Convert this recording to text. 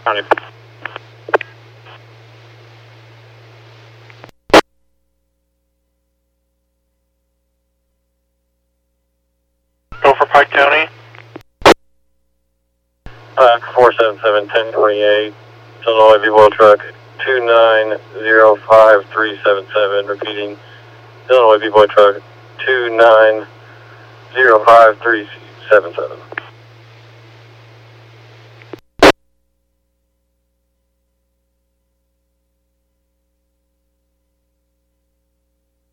County. Go for Pike County. 477-1028, Illinois V-Boil truck 2905377, repeating, Illinois V-Boil truck 2905377.